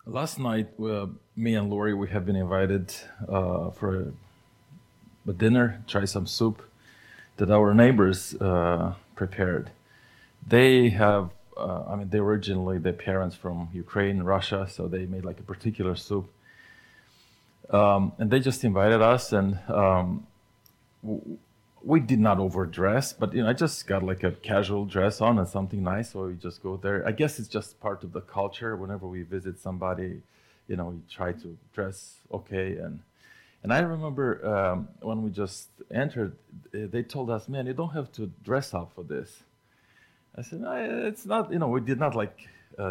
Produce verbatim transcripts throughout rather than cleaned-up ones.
Last night, uh, me and Lori, we have been invited uh, for a, a dinner, try some soup that our neighbors uh, prepared. They have, uh, I mean, they originally, their parents from Ukraine, Russia, so they made like a particular soup. Um, and they just invited us, and um, w- we did not overdress, but you know, I just got like a casual dress on and something nice, so we just go there. I guess it's just part of the culture. Whenever we visit somebody, you know, we try to dress okay. And and I remember um, when we just entered, eh, they told us, "Man, you don't have to dress up for this." I said, no, "It's not. You know, we did not like, uh,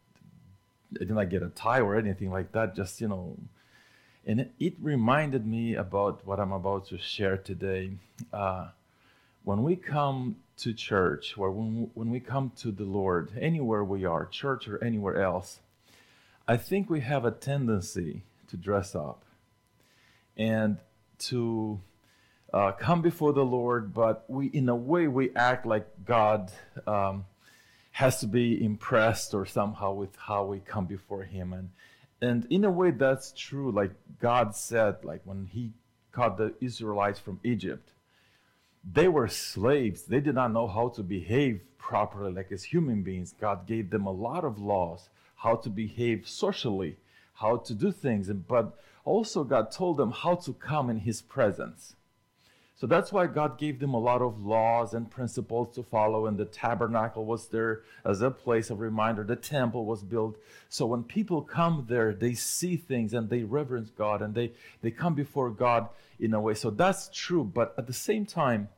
I did not get a tie or anything like that. Just you know." And it, it reminded me about what I'm about to share today. Uh, when we come to church, or when, when we come to the Lord, anywhere we are, church or anywhere else, I think we have a tendency to dress up and to uh, come before the Lord, but we, in a way, we act like God um, has to be impressed or somehow with how we come before Him. And and in a way, that's true. Like God said, like when He caught the Israelites from Egypt, they were slaves. They did not know how to behave properly, like as human beings. God gave them a lot of laws, how to behave socially, how to do things, but also God told them how to come in His presence. So that's why God gave them a lot of laws and principles to follow, and the tabernacle was there as a place of reminder. The temple was built. So when people come there, they see things and they reverence God, and they, they come before God in a way. So that's true. But at the same time,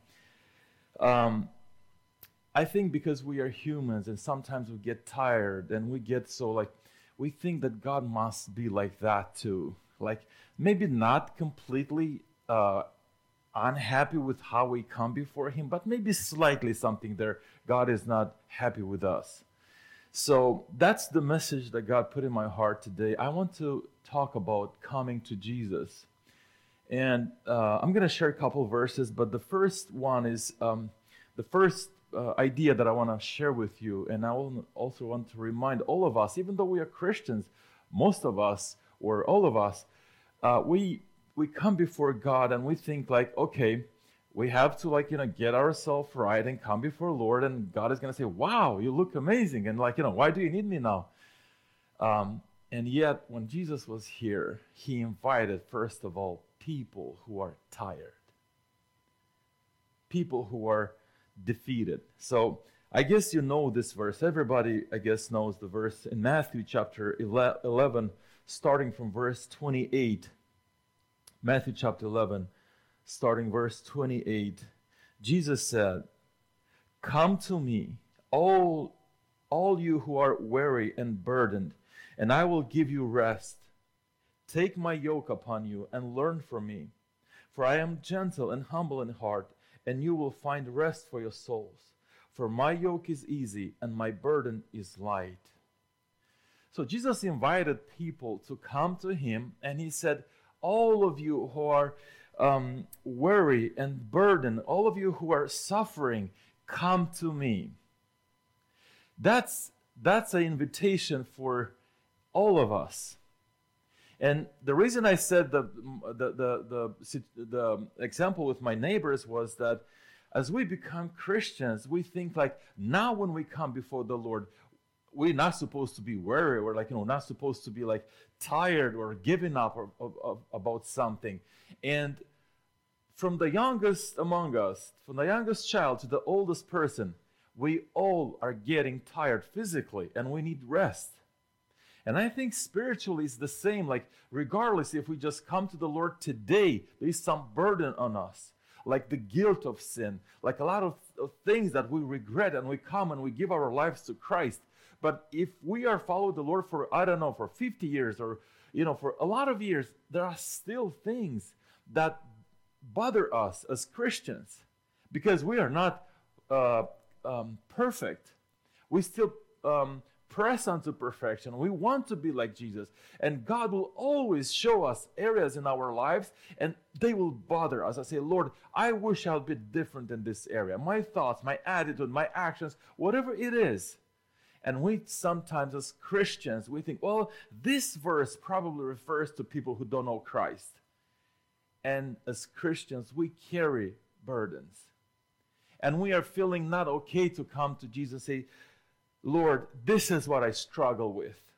um, I think because we are humans and sometimes we get tired and we get so like, we think that God must be like that too. Like maybe not completely uh, unhappy with how we come before Him, but maybe slightly something there. God is not happy with us. So that's the message that God put in my heart today. I want to talk about coming to Jesus. And uh, I'm going to share a couple of verses, but the first one is um, the first uh, idea that I want to share with you. And I will also want to remind all of us, even though we are Christians, most of us, or all of us, uh, we we come before God and we think like, okay, we have to like, you know, get ourselves right and come before Lord, and God is going to say, wow, you look amazing. And like, you know, why do you need me now? Um, and yet when Jesus was here, He invited, first of all, people who are tired, people who are defeated. So I guess you know this verse. Everybody, I guess, knows the verse in Matthew chapter eleven, starting from verse twenty-eight. Matthew chapter eleven, starting verse twenty-eight. Jesus said, "Come to me, all, all you who are weary and burdened, and I will give you rest. Take my yoke upon you and learn from me, for I am gentle and humble in heart, and you will find rest for your souls. For my yoke is easy and my burden is light." So Jesus invited people to come to Him, and He said, all of you who are um, weary and burdened, all of you who are suffering, come to me. That's, that's an invitation for all of us. And the reason I said the, the, the, the, the example with my neighbors was that as we become Christians, we think like, now when we come before the Lord, we're not supposed to be worried. We're like, you know, not supposed to be like tired or giving up or, or, or, about something. And from the youngest among us, from the youngest child to the oldest person, we all are getting tired physically and we need rest. And I think spiritually it's the same. Like, regardless if we just come to the Lord today, there is some burden on us, like the guilt of sin, like a lot of, of things that we regret, and we come and we give our lives to Christ. But if we are following the Lord for, I don't know, for fifty years or, you know, for a lot of years, there are still things that bother us as Christians because we are not uh, um, perfect. We still um, press onto perfection. We want to be like Jesus. And God will always show us areas in our lives and they will bother us. I say, Lord, I wish I would be different in this area. My thoughts, my attitude, my actions, whatever it is. And we sometimes, as Christians, we think, well, this verse probably refers to people who don't know Christ. And as Christians, we carry burdens. And we are feeling not okay to come to Jesus and say, Lord, this is what I struggle with.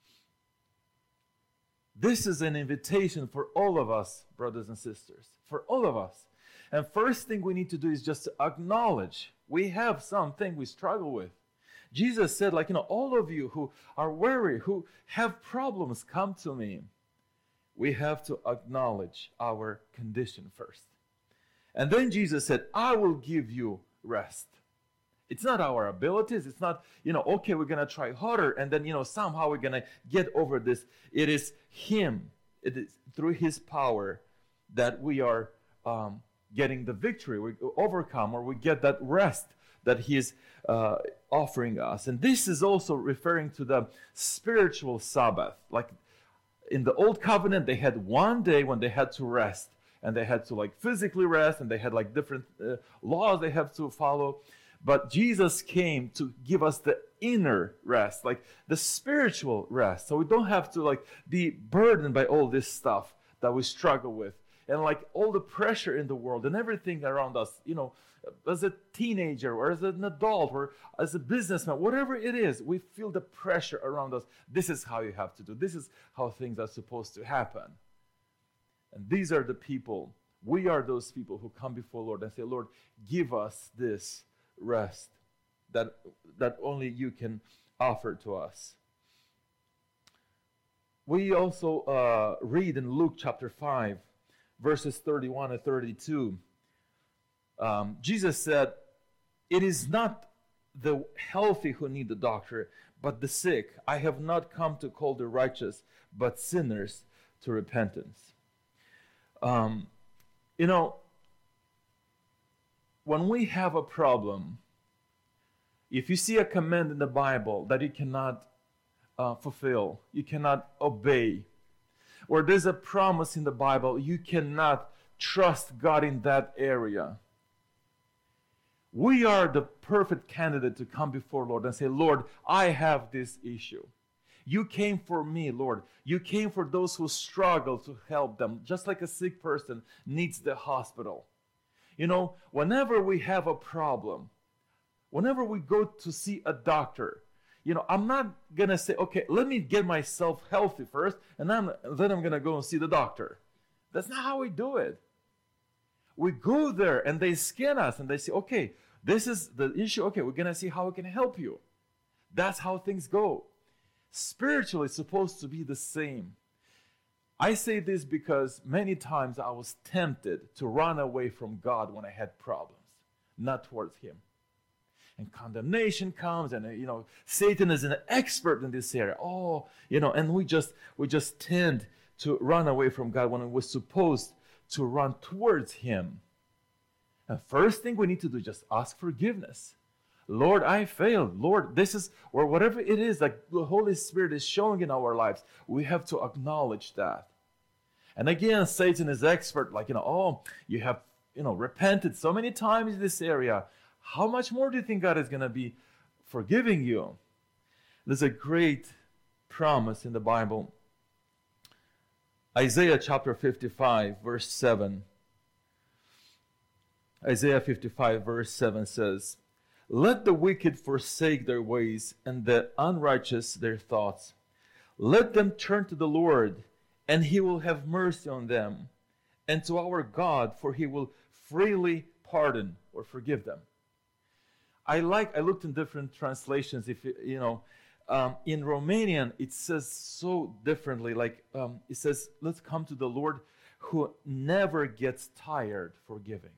This is an invitation for all of us, brothers and sisters, for all of us. And first thing we need to do is just to acknowledge we have something we struggle with. Jesus said, like, you know, all of you who are weary, who have problems, come to me. We have to acknowledge our condition first. And then Jesus said, I will give you rest. It's not our abilities. It's not, you know, okay, we're going to try harder and then, you know, somehow we're going to get over this. It is Him. It is through His power that we are um, getting the victory. We overcome, or we get that rest that He is uh, offering us. And this is also referring to the spiritual Sabbath. Like in the Old Covenant, they had one day when they had to rest. And they had to like physically rest. And they had like different uh, laws they have to follow. But Jesus came to give us the inner rest, like the spiritual rest. So we don't have to like be burdened by all this stuff that we struggle with. And like all the pressure in the world and everything around us, you know, as a teenager or as an adult or as a businessman, whatever it is, we feel the pressure around us. This is how you have to do. This is how things are supposed to happen. And these are the people, we are those people who come before Lord and say, Lord, give us this rest that, that only you can offer to us. We also uh, read in Luke chapter five, verses thirty-one and thirty-two, um, Jesus said, it is not the healthy who need the doctor, but the sick. I have not come to call the righteous, but sinners to repentance. Um, you know, when we have a problem, if you see a command in the Bible that you cannot uh, fulfill, you cannot obey, or there's a promise in the Bible, you cannot trust God in that area. We are the perfect candidate to come before Lord and say, Lord, I have this issue. You came for me, Lord. You came for those who struggle to help them, just like a sick person needs the hospital. You know, whenever we have a problem, whenever we go to see a doctor, you know, I'm not going to say, okay, let me get myself healthy first, and then, then I'm going to go and see the doctor. That's not how we do it. We go there, and they scan us, and they say, okay, this is the issue. Okay, we're going to see how we can help you. That's how things go. Spiritually, it's supposed to be the same. I say this because many times I was tempted to run away from God when I had problems, not towards Him. And condemnation comes, and you know, Satan is an expert in this area. Oh, you know, and we just we just tend to run away from God when we're supposed to run towards Him. And first thing we need to do is just ask forgiveness. Lord, I failed. Lord, this is, or whatever it is that the Holy Spirit is showing in our lives, we have to acknowledge that. And again, Satan is expert, like, you know, oh, you have, you know, repented so many times in this area. How much more do you think God is going to be forgiving you? There's a great promise in the Bible. Isaiah chapter fifty-five, verse seven. Isaiah fifty-five, verse seven says, let the wicked forsake their ways, and the unrighteous their thoughts. Let them turn to the Lord, and He will have mercy on them, and to our God, for He will freely pardon or forgive them. I like, I looked in different translations, if you, you know, um, in Romanian, it says so differently, like, um, it says, let's come to the Lord who never gets tired forgiving.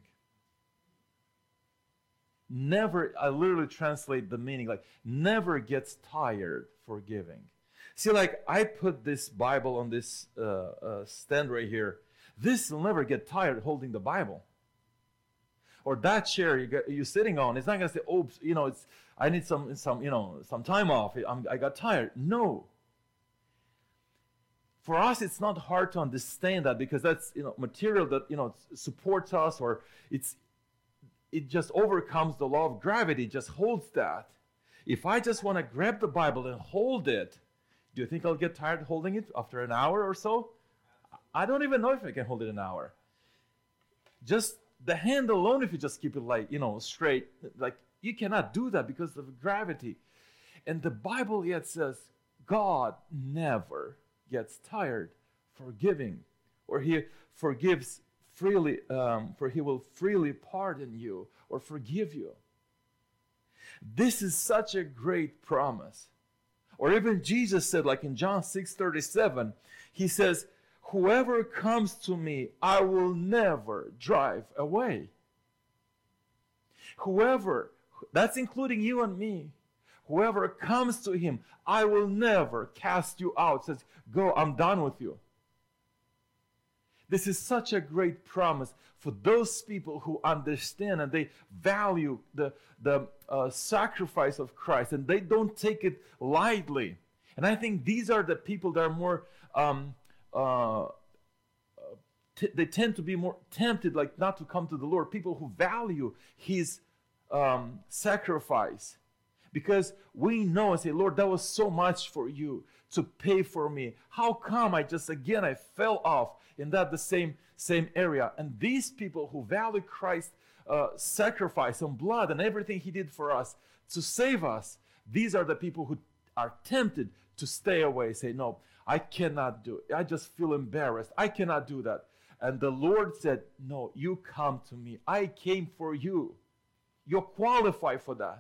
Never, I literally translate the meaning like never gets tired forgiving. See, like I put this Bible on this uh, uh, stand right here. This will never get tired holding the Bible. Or that chair you got, you're sitting on, it's not going to say, "Oh, you know, it's I need some some you know some time off. I'm, I got tired." No. For us, it's not hard to understand that because that's you know material that you know supports us, or it's. It just overcomes the law of gravity, just holds that. If I just want to grab the Bible and hold it, do you think I'll get tired holding it after an hour or so? I don't even know if I can hold it an hour. Just the hand alone, if you just keep it like, you know, straight, like you cannot do that because of gravity. And the Bible yet says God never gets tired forgiving, or he forgives freely, um, for he will freely pardon you or forgive you. This is such a great promise. Or even Jesus said, like in John six thirty-seven, he says, whoever comes to me, I will never drive away. Whoever, that's including you and me, whoever comes to him, I will never cast you out. Says, go, I'm done with you. This is such a great promise for those people who understand and they value the, the uh, sacrifice of Christ, and they don't take it lightly. And I think these are the people that are more, um, uh, t- they tend to be more tempted, like not to come to the Lord. People who value His um, sacrifice. Because we know and say, Lord, that was so much for you to pay for me. How come I just, again, I fell off in that the same, same area? And these people who value Christ's uh, sacrifice and blood and everything He did for us to save us, these are the people who are tempted to stay away, say, no, I cannot do it. I just feel embarrassed. I cannot do that. And the Lord said, no, you come to me. I came for you. You're qualified for that.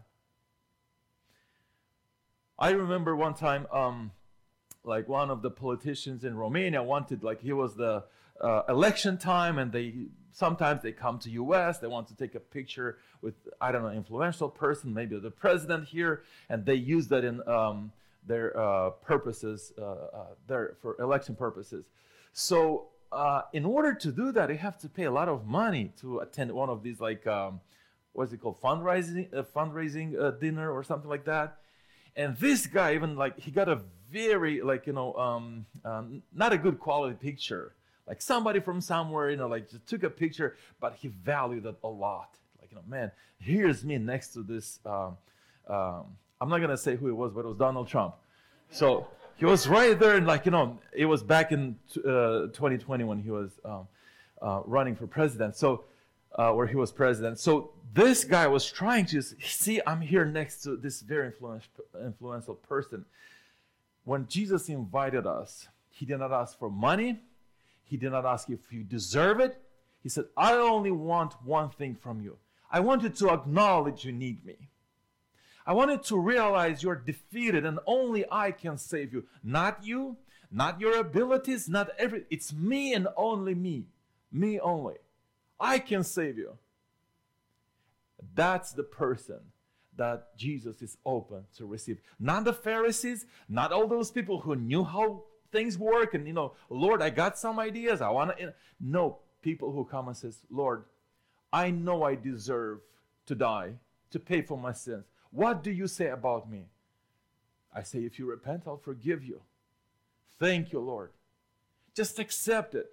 I remember one time, um, like one of the politicians in Romania wanted, like he was the uh, election time, and they sometimes they come to U S, they want to take a picture with, I don't know, influential person, maybe the president here, and they use that in um, their uh, purposes, uh, uh, their, for election purposes. So uh, in order to do that, you have to pay a lot of money to attend one of these, like, um, what's it called, fundraising, uh, fundraising uh, dinner or something like that. And this guy, even like, he got a very, like, you know, um, um, not a good quality picture. Like somebody from somewhere, you know, like just took a picture, but he valued it a lot. Like, you know, man, here's me next to this. Um, um, I'm not going to say who it was, but it was Donald Trump. So he was right there. And like, you know, it was back in uh, twenty twenty when he was um, uh, running for president. So, uh, where he was president. So this guy was trying to see, I'm here next to this very influential person. When Jesus invited us, He did not ask for money. He did not ask if you deserve it. He said, I only want one thing from you. I want you to acknowledge you need me. I want you to realize you're defeated and only I can save you. Not you, not your abilities, not everything. It's me and only me. Me only. I can save you. That's the person that Jesus is open to receive. Not the Pharisees, not all those people who knew how things work and, you know, Lord, I got some ideas. I want to. No, people who come and says, Lord, I know I deserve to die, to pay for my sins. What do you say about me? I say, if you repent, I'll forgive you. Thank you, Lord. Just accept it.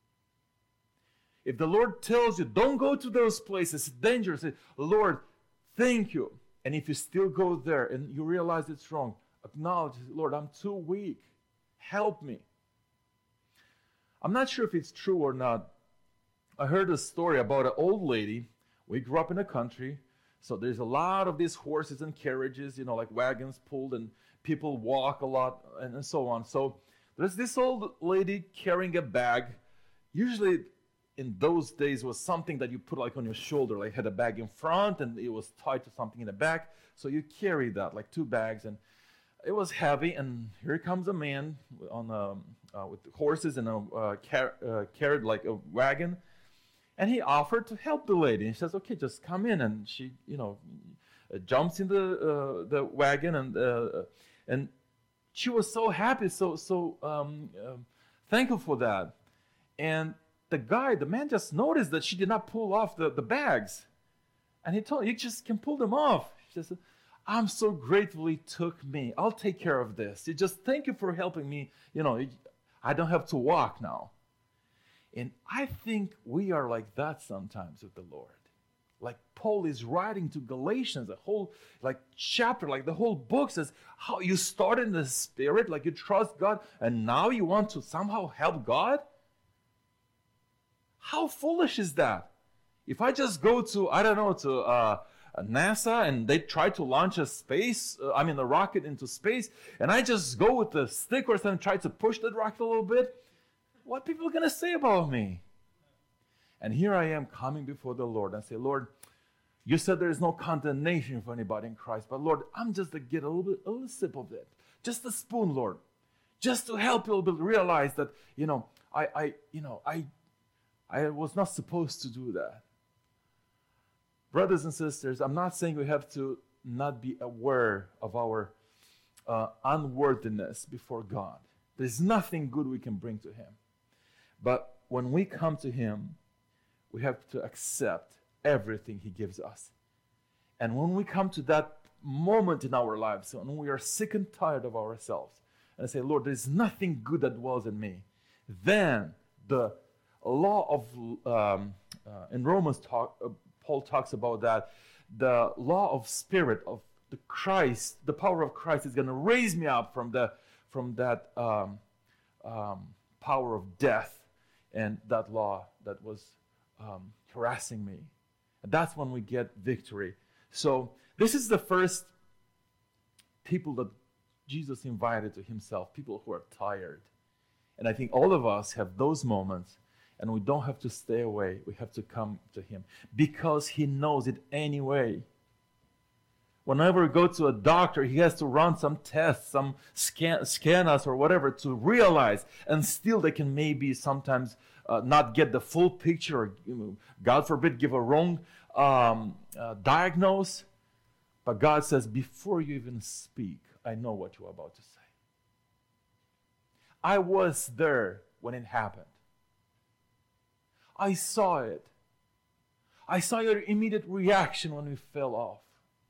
If the Lord tells you, don't go to those places, it's dangerous. Say, Lord, thank you. And if you still go there and you realize it's wrong, acknowledge, Lord, I'm too weak. Help me. I'm not sure if it's true or not. I heard a story about an old lady. We grew up in a country, so there's a lot of these horses and carriages, you know, like wagons pulled, and people walk a lot and, and so on. So there's this old lady carrying a bag. Usually in those days was something that you put like on your shoulder, like had a bag in front and it was tied to something in the back. So you carry that, like two bags, and it was heavy. And here comes a man on a, uh, with horses and a uh, car- uh, carried like a wagon, and he offered to help the lady. And she says, "Okay, just come in." And she, you know, uh, jumps in the uh, the wagon, and uh, and she was so happy, so so um, uh, thankful for that. And the guy, the man just noticed that she did not pull off the, the bags. And he told her, you just can pull them off. She said, I'm so grateful he took me. I'll take care of this. You just thank you for helping me. You know, I don't have to walk now. And I think we are like that sometimes with the Lord. like Paul is writing to Galatians, a whole like chapter, like the whole book says how you started in the Spirit, like you trust God, and now you want to somehow help God? How foolish is that? If I just go to, I don't know, to uh, NASA and they try to launch a space, uh, I mean a rocket into space, and I just go with the stick or something and try to push that rocket a little bit, what are people going to say about me? And here I am coming before the Lord and say, Lord, you said there is no condemnation for anybody in Christ, but Lord, I'm just to get a little bit, a little sip of it, just a spoon, Lord, just to help you a little bit realize that, you know, I, I, you know, I, I was not supposed to do that. Brothers and sisters, I'm not saying we have to not be aware of our uh, unworthiness before God. There's nothing good we can bring to Him. But when we come to Him, we have to accept everything He gives us. And when we come to that moment in our lives, when we are sick and tired of ourselves, and say, Lord, there's nothing good that dwells in me, then the law of, um, uh, in Romans, talk, uh, Paul talks about that, the law of spirit, of the Christ, the power of Christ is going to raise me up from, the, from that um, um, power of death and that law that was Um, harassing me. And that's when we get victory. So this is the first people that Jesus invited to Himself, people who are tired. And I think all of us have those moments, and we don't have to stay away. We have to come to Him because He knows it anyway. Whenever we go to a doctor, he has to run some tests, some scan, scan us or whatever to realize, and still they can maybe sometimes uh, not get the full picture, or, you know, God forbid, give a wrong um, uh, diagnose. But God says, before you even speak, I know what you're about to say. I was there when it happened. I saw it. I saw your immediate reaction when we fell off.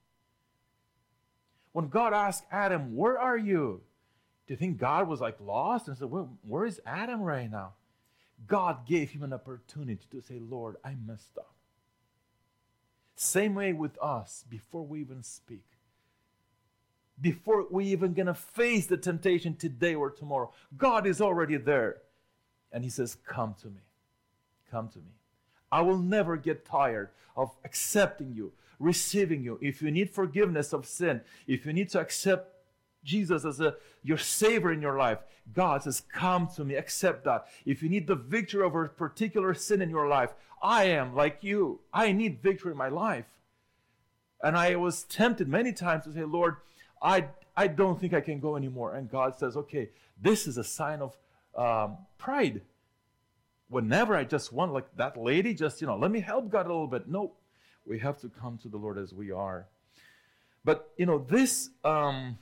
When God asked Adam, where are you? Do you think God was like lost and said, where, where is Adam right now? God gave him an opportunity to say, Lord, I messed up. Same way with us, before we even speak. Before we even gonna face the temptation today or tomorrow, God is already there. And He says, come to me. Come to me. I will never get tired of accepting you, receiving you. If you need forgiveness of sin, if you need to accept Jesus as a, your Savior in your life, God says, come to me, accept that. If you need the victory over a particular sin in your life, I am like you. I need victory in my life. And I was tempted many times to say, Lord, I, I don't think I can go anymore. And God says, okay, this is a sign of um, pride. Whenever I just want, like that lady, just, you know, let me help God a little bit. No, we have to come to the Lord as we are. But, you know, this, um,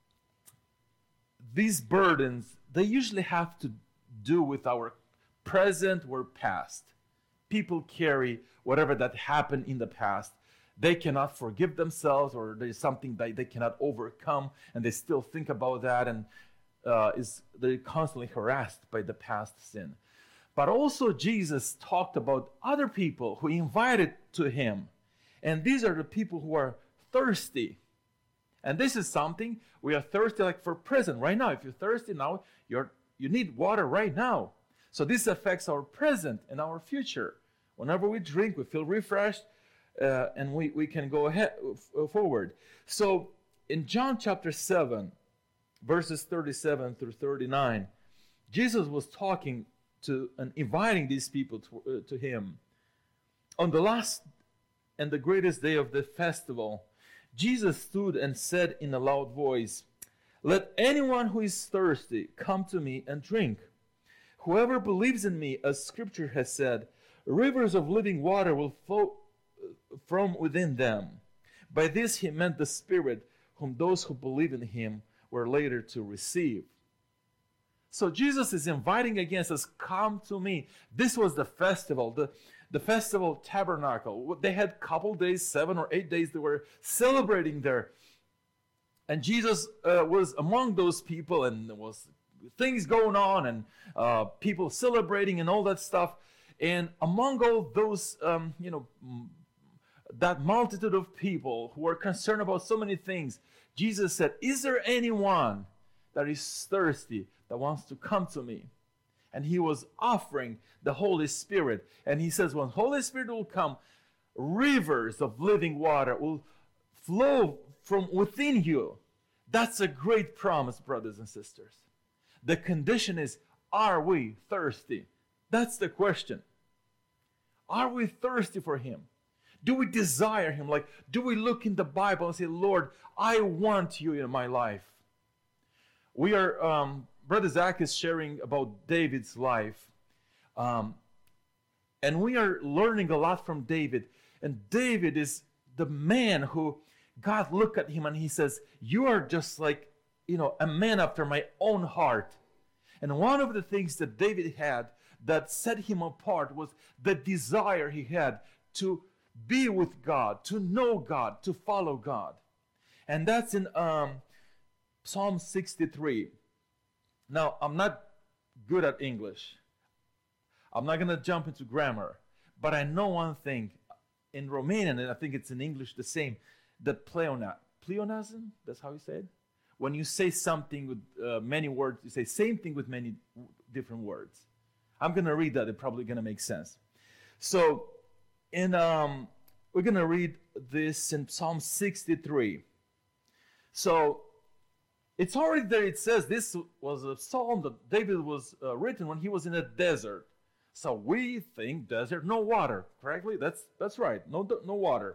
these burdens, they usually have to do with our present or past. People carry whatever that happened in the past. They cannot forgive themselves, or there's something that they cannot overcome, and they still think about that, and uh, is they're constantly harassed by the past sin. But also Jesus talked about other people who He invited to Him. And these are the people who are thirsty. And this is something, we are thirsty like for present right now. If you're thirsty now, you're, you need water right now. So this affects our present and our future. Whenever we drink, we feel refreshed, uh, and we, we can go ahead forward. So in John chapter seven, verses thirty-seven through thirty-nine, Jesus was talking to and inviting these people to, uh, to Him. On the last and the greatest day of the festival, Jesus stood and said in a loud voice, let anyone who is thirsty come to me and drink. Whoever believes in me, as Scripture has said, rivers of living water will flow from within them. By this He meant the Spirit, whom those who believe in Him were later to receive. So Jesus is inviting again, says, come to me. This was the festival, the, the festival tabernacle. They had a couple days, seven or eight days, they were celebrating there. And Jesus uh, was among those people, and there was things going on, and uh, people celebrating and all that stuff. And among all those, um, you know, that multitude of people who are concerned about so many things, Jesus said, is there anyone that is thirsty that wants to come to me? And he was offering the Holy Spirit. And he says, when Holy Spirit will come, rivers of living water will flow from within you. That's a great promise, brothers and sisters. The condition is, are we thirsty? That's the question. Are we thirsty for Him? Do we desire Him? Like, do we look in the Bible and say, Lord, I want you in my life? We are, um, Brother Zach is sharing about David's life. Um, and we are learning a lot from David. And David is the man who God looked at him and He says, you are just like, you know, a man after my own heart. And one of the things that David had that set him apart was the desire he had to be with God, to know God, to follow God. And that's in um, Psalm sixty-three. Now, I'm not good at English. I'm not going to jump into grammar. But I know one thing. In Romanian, and I think it's in English the same, the pleona, pleonasm, that's how you say it? When you say something with uh, many words, you say same thing with many w- different words. I'm going to read that. It's probably going to make sense. So, in um, we're going to read this in Psalm sixty-three. So, it's already there. It says this was a psalm that David was uh, written when he was in a desert. So we think desert, no water, correctly? That's that's right, no no water.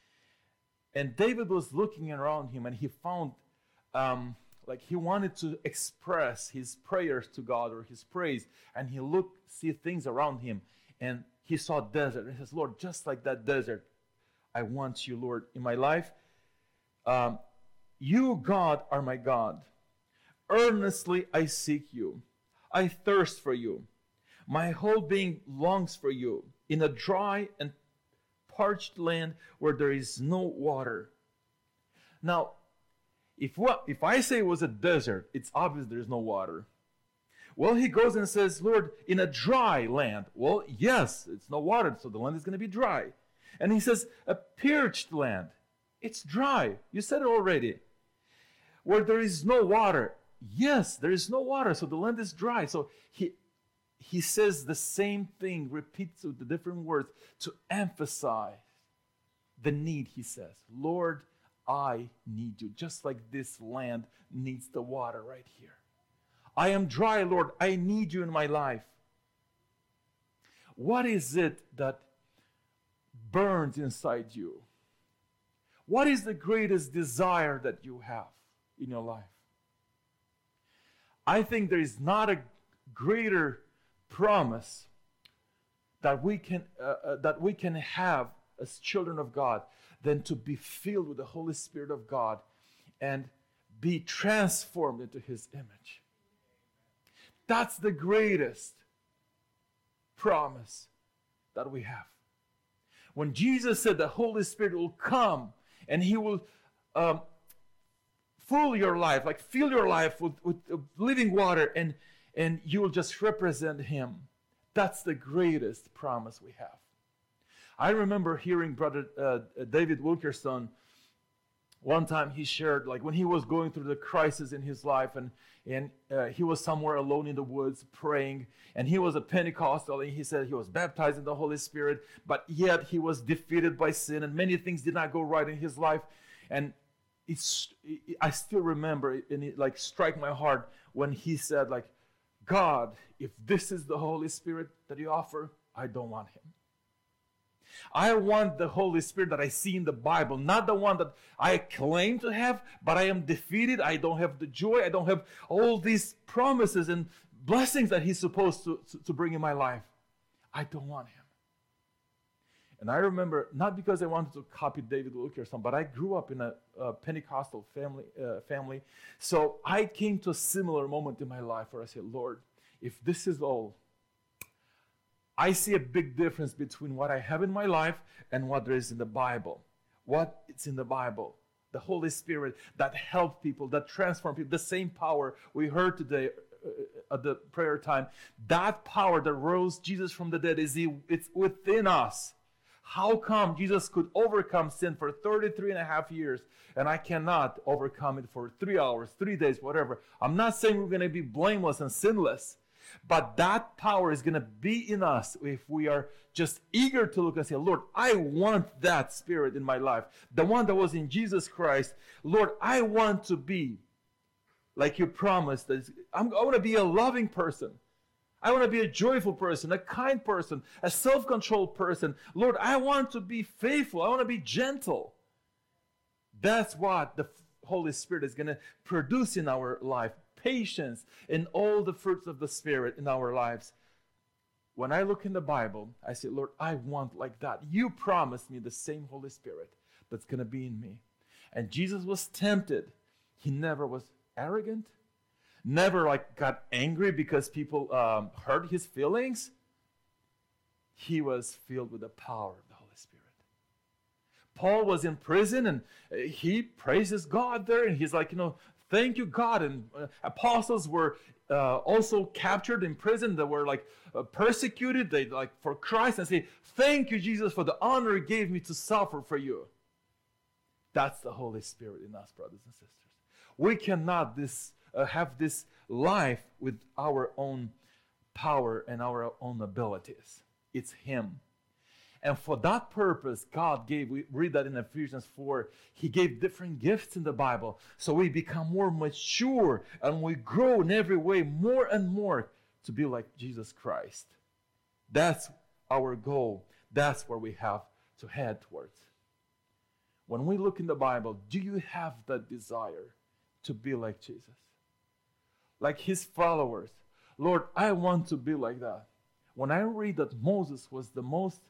And David was looking around him and he found, um, like he wanted to express his prayers to God or his praise. And he looked, see things around him and he saw desert. And he says, Lord, just like that desert, I want you, Lord, in my life. Um, you, God, are my God. Earnestly I seek you. I thirst for you. My whole being longs for you in a dry and parched land where there is no water. Now, if what if I say it was a desert, it's obvious there's no water. Well, he goes and says, Lord, in a dry land. Well, yes, it's no water, so the land is going to be dry. And he says, a parched land. It's dry. You said it already. Where there is no water. Yes, there is no water, so the land is dry. So he He says the same thing, repeats with the different words to emphasize the need, he says. Lord, I need you, just like this land needs the water right here. I am dry, Lord. I need you in my life. What is it that burns inside you? What is the greatest desire that you have in your life? I think there is not a greater promise that we can uh, uh, that we can have as children of God than to be filled with the Holy Spirit of God and be transformed into His image. That's the greatest promise that we have. When Jesus said the Holy Spirit will come and He will um, fill your life, like fill your life with, with living water, and And you will just represent Him. That's the greatest promise we have. I remember hearing Brother uh, David Wilkerson, one time he shared, like when he was going through the crisis in his life, and, and uh, he was somewhere alone in the woods praying, and he was a Pentecostal, and he said he was baptized in the Holy Spirit, but yet he was defeated by sin, and many things did not go right in his life. And it's, I still remember, and it like struck my heart when he said, like, God, if this is the Holy Spirit that you offer, I don't want Him. I want the Holy Spirit that I see in the Bible, not the one that I claim to have, but I am defeated. I don't have the joy. I don't have all these promises and blessings that He's supposed to, to, to bring in my life. I don't want Him. And I remember, not because I wanted to copy David Wilkerson, but I grew up in a, a Pentecostal family, uh, family. So I came to a similar moment in my life where I said, Lord, if this is all, I see a big difference between what I have in my life and what there is in the Bible. What is in the Bible? The Holy Spirit that helps people, that transforms people, the same power we heard today uh, at the prayer time. That power that rose Jesus from the dead, is it's within us. How come Jesus could overcome sin for thirty-three and a half years and I cannot overcome it for three hours, three days, whatever? I'm not saying we're going to be blameless and sinless, but that power is going to be in us if we are just eager to look and say, Lord, I want that Spirit in my life. The one that was in Jesus Christ. Lord, I want to be like you promised. I'm, I want to be a loving person. I want to be a joyful person, a kind person, a self-controlled person. Lord, I want to be faithful. I want to be gentle. That's what the Holy Spirit is going to produce in our life. Patience and all the fruits of the Spirit in our lives. When I look in the Bible, I say, Lord, I want like that. You promised me the same Holy Spirit that's going to be in me. And Jesus was tempted. He never was arrogant. Never like got angry because people um, hurt his feelings. He was filled with the power of the Holy Spirit. Paul was in prison and he praises God there. And he's like, you know, thank you, God. And uh, apostles were uh, also captured in prison. They were like uh, persecuted. They like for Christ and say, thank you, Jesus, for the honor you gave me to suffer for you. That's the Holy Spirit in us, brothers and sisters. We cannot this uh, have this life with our own power and our own abilities. It's Him. And for that purpose, God gave, we read that in Ephesians four, He gave different gifts in the Bible. So we become more mature and we grow in every way more and more to be like Jesus Christ. That's our goal. That's where we have to head towards. When we look in the Bible, do you have that desire to be like Jesus? Like His followers. Lord, I want to be like that. When I read that Moses was the most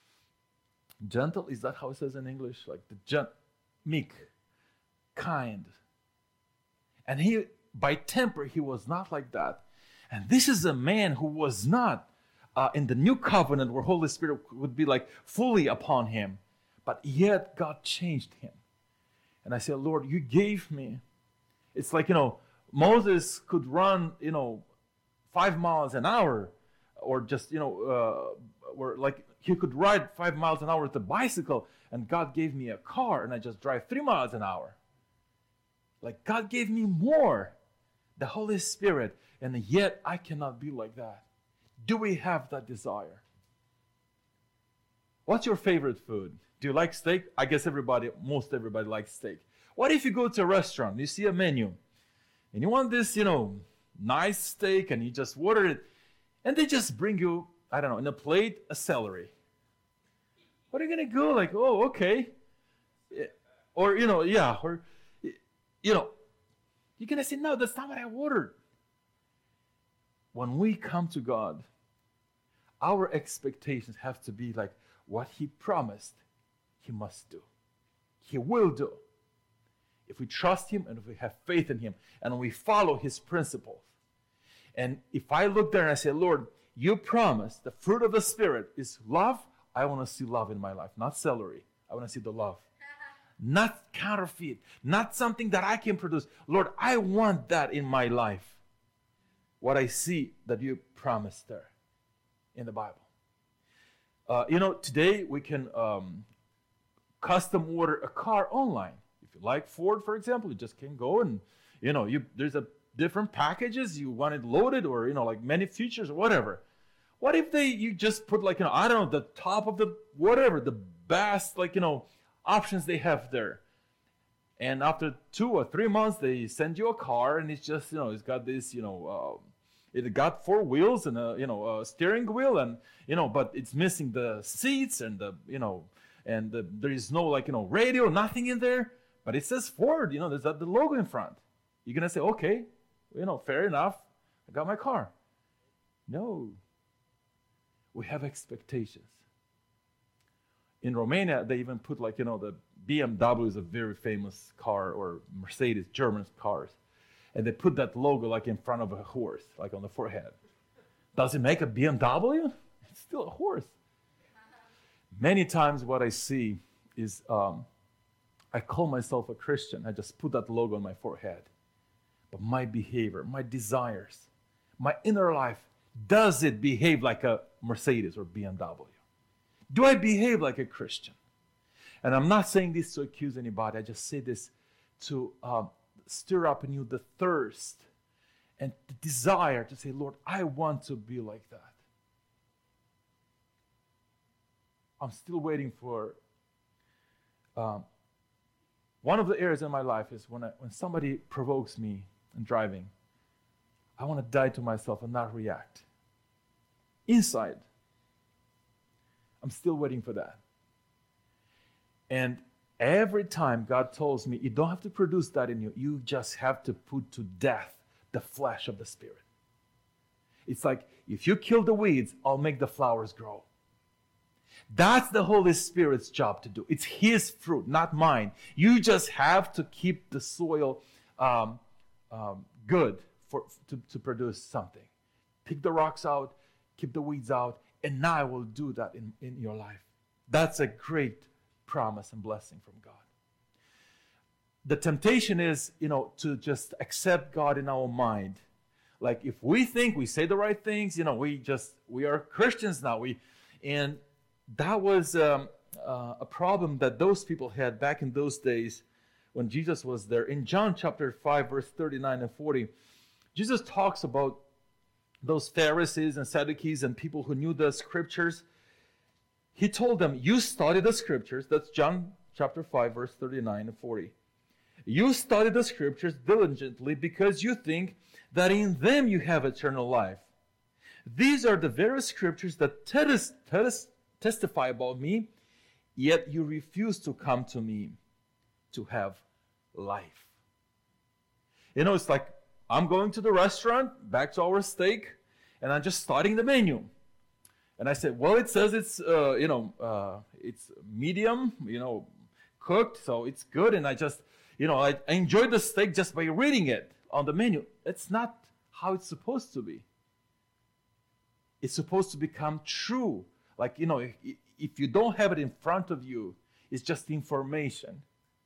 gentle, is that how it says in English? Like the gent, meek, kind. And he, by temper, he was not like that. And this is a man who was not uh, in the new covenant where Holy Spirit would be like fully upon him. But yet God changed him. And I said, Lord, you gave me. It's like, you know, Moses could run, you know, five miles an hour. Or just, you know, uh, or like he could ride five miles an hour with a bicycle, and God gave me a car, and I just drive three miles an hour. Like God gave me more, the Holy Spirit, and yet I cannot be like that. Do we have that desire? What's your favorite food? Do you like steak? I guess everybody, most everybody likes steak. What if you go to a restaurant, you see a menu, and you want this, you know, nice steak, and you just order it, and they just bring you, I don't know, in a plate, a celery. What are you going to go like, oh, okay. Or, you know, yeah, or, you know, you're going to say, no, that's not what I ordered. When we come to God, our expectations have to be like what He promised He must do. He will do. If we trust Him and if we have faith in Him and we follow His principles. And if I look there and I say, Lord, you promised the fruit of the Spirit is love, I want to see love in my life, not celery. I want to see the love. Not counterfeit, not something that I can produce. Lord, I want that in my life. What I see that you promised there in the Bible. Uh, you know, today we can um, custom order a car online. If you like Ford, for example, you just can go and, you know, you there's a different packages, you want it loaded or, you know, like many features or whatever. What if they, you just put like, you know, I don't know, the top of the, whatever, the best, like, you know, options they have there. And after two or three months, they send you a car and it's just, you know, it's got this, you know, uh, it got four wheels and a, you know, a steering wheel and, you know, but it's missing the seats and the, you know, and the, there is no like, you know, radio, nothing in there, but it says Ford, you know, there's that, the logo in front. You're going to say, okay, you know, fair enough. I got my car. No. We have expectations. In Romania, they even put like, you know, the B M W is a very famous car or Mercedes, German cars. And they put that logo like in front of a horse, like on the forehead. Does it make a B M W? It's still a horse. Many times what I see is um, I call myself a Christian. I just put that logo on my forehead. But my behavior, my desires, my inner life, does it behave like a Mercedes or B M W? Do I behave like a Christian? And I'm not saying this to accuse anybody. I just say this to um, stir up in you the thirst and the desire to say, Lord, I want to be like that. I'm still waiting for um, one of the areas in my life is when I, when somebody provokes me in driving, I want to die to myself and not react. Inside, I'm still waiting for that. And every time God tells me, you don't have to produce that in you. You just have to put to death the flesh of the Spirit. It's like, if you kill the weeds, I'll make the flowers grow. That's the Holy Spirit's job to do. It's His fruit, not mine. You just have to keep the soil um, um, good for to, to produce something. Pick the rocks out, keep the weeds out, and now I will do that in, in your life. That's a great promise and blessing from God. The temptation is, you know, to just accept God in our mind. Like if we think we say the right things, you know, we just, we are Christians now. We, and that was um, uh, a problem that those people had back in those days when Jesus was there. In John chapter five, verse thirty-nine and forty, Jesus talks about those Pharisees and Sadducees and people who knew the scriptures. He told them, you study the scriptures. That's John chapter five, verse thirty-nine and forty. You study the scriptures diligently because you think that in them you have eternal life. These are the very scriptures that tes- tes- testify about me, yet you refuse to come to me to have life. You know, it's like I'm going to the restaurant, back to our steak, and I'm just studying the menu. And I said, well, it says it's, uh, you know, uh, it's medium, you know, cooked, so it's good. And I just, you know, I, I enjoyed the steak just by reading it on the menu. It's not how it's supposed to be. It's supposed to become true. Like, you know, if, if you don't have it in front of you, it's just information.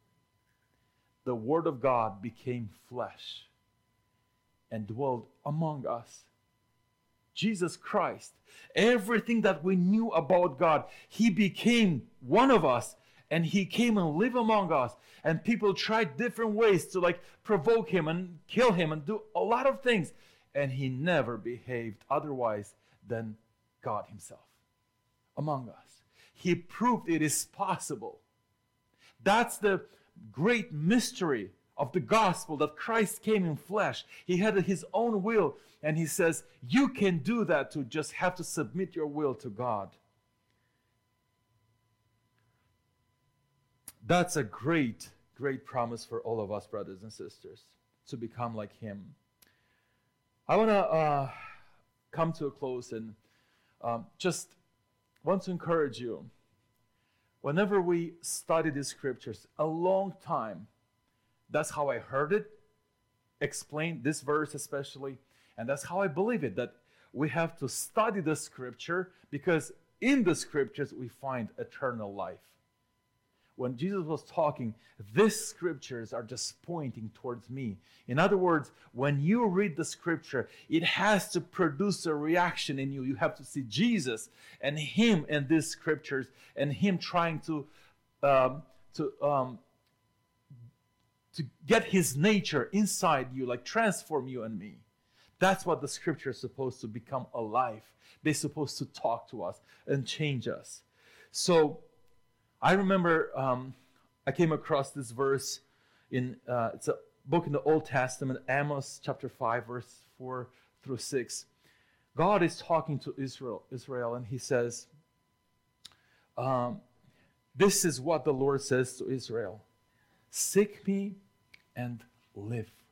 The Word of God became flesh and dwelled among us. Jesus Christ, everything that we knew about God, He became one of us, and He came and lived among us. And people tried different ways to like provoke Him and kill Him and do a lot of things. And He never behaved otherwise than God Himself among us. He proved it is possible. That's the great mystery of the gospel, that Christ came in flesh. He had His own will, and He says, you can do that too, just have to submit your will to God. That's a great, great promise for all of us, brothers and sisters, to become like Him. I want to uh, come to a close and um, just want to encourage you. Whenever we study the scriptures, a long time, that's how I heard it explained, this verse especially, and that's how I believe it, that we have to study the scripture because in the scriptures we find eternal life. When Jesus was talking, these scriptures are just pointing towards me. In other words, when you read the scripture, it has to produce a reaction in you. You have to see Jesus and Him in these scriptures, and Him trying to um, to um, to get His nature inside you, like transform you and me. That's what the scripture is supposed to become alive. They're supposed to talk to us and change us. So I remember um, I came across this verse in, uh, it's a book in the Old Testament, Amos chapter five, verse four through six. God is talking to Israel, Israel, and He says, um, this is what the Lord says to Israel. Seek me and live.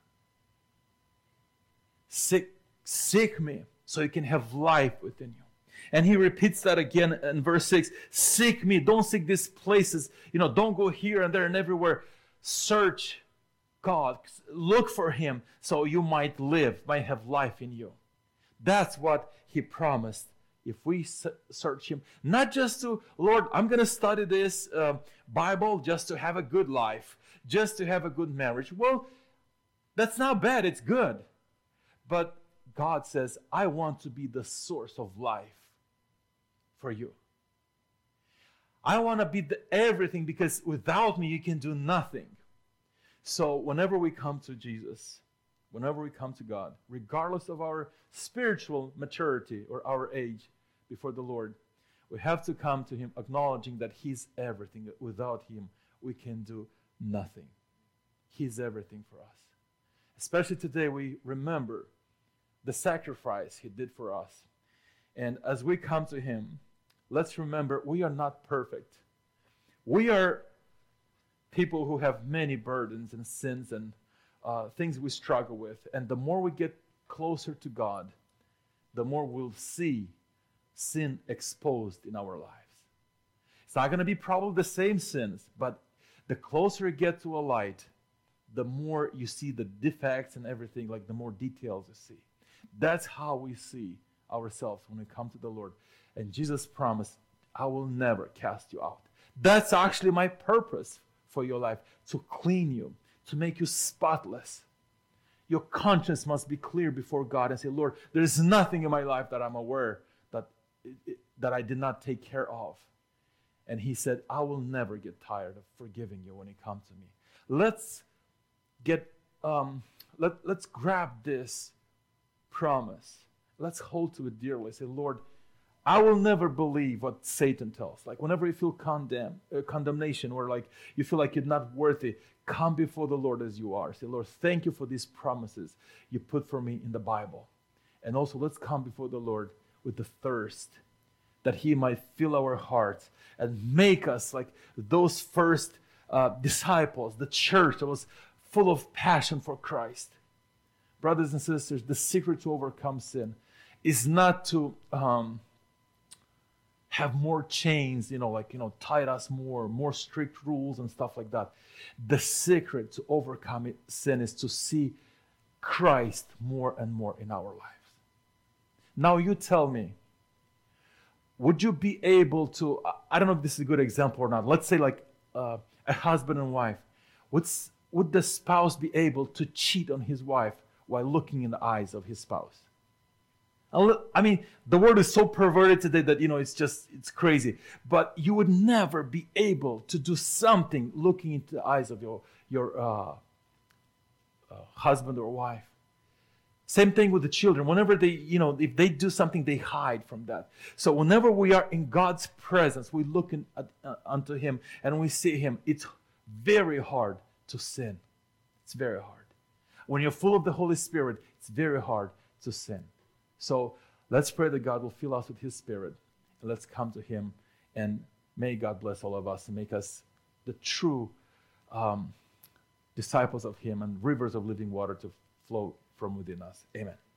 Seek, seek me so you can have life within you. And He repeats that again in verse six. Seek me. Don't seek these places. You know, don't go here and there and everywhere. Search God. Look for Him so you might live, might have life in you. That's what He promised. If we search Him, not just to, Lord, I'm going to study this uh, Bible just to have a good life, just to have a good marriage. Well, that's not bad. It's good. But God says, I want to be the source of life for you. I want to be the everything, because without me you can do nothing. So whenever we come to Jesus, whenever we come to God, regardless of our spiritual maturity or our age before the Lord, we have to come to Him acknowledging that He's everything. That without Him we can do nothing. He's everything for us. Especially today, we remember the sacrifice He did for us. And as we come to Him, let's remember we are not perfect. We are people who have many burdens and sins and uh, things we struggle with. And the more we get closer to God, the more we'll see sin exposed in our lives. It's not going to be probably the same sins, but the closer you get to a light, the more you see the defects and everything, like the more details you see. That's how we see ourselves when we come to the Lord. And Jesus promised, I will never cast you out. That's actually my purpose for your life, to clean you, to make you spotless. Your conscience must be clear before God and say, Lord, there is nothing in my life that I'm aware that, that I did not take care of. And He said, I will never get tired of forgiving you when you come to me. Let's get, um, let, let's grab this promise. Let's hold to it dearly. Say, Lord, I will never believe what Satan tells. Like whenever you feel condemn, uh, condemnation, or like you feel like you're not worthy, come before the Lord as you are. Say, Lord, thank you for these promises you put for me in the Bible. And also let's come before the Lord with the thirst that He might fill our hearts and make us like those first uh, disciples, the church that was full of passion for Christ. Brothers and sisters, the secret to overcome sin is not to um, have more chains, you know, like, you know, tie us more, more strict rules and stuff like that. The secret to overcome sin is to see Christ more and more in our lives. Now you tell me, would you be able to, I don't know if this is a good example or not, let's say like uh, a husband and wife, would, would the spouse be able to cheat on his wife while looking in the eyes of his spouse? I mean, the world is so perverted today that, you know, it's just, it's crazy. But you would never be able to do something looking into the eyes of your, your uh, uh, husband or wife. Same thing with the children. Whenever they, you know, if they do something, they hide from that. So whenever we are in God's presence, we look in, uh, uh, unto Him and we see Him, it's very hard to sin. It's very hard. When you're full of the Holy Spirit, it's very hard to sin. So let's pray that God will fill us with His Spirit. And let's come to Him, and may God bless all of us and make us the true um, disciples of Him, and rivers of living water to flow from within us. Amen.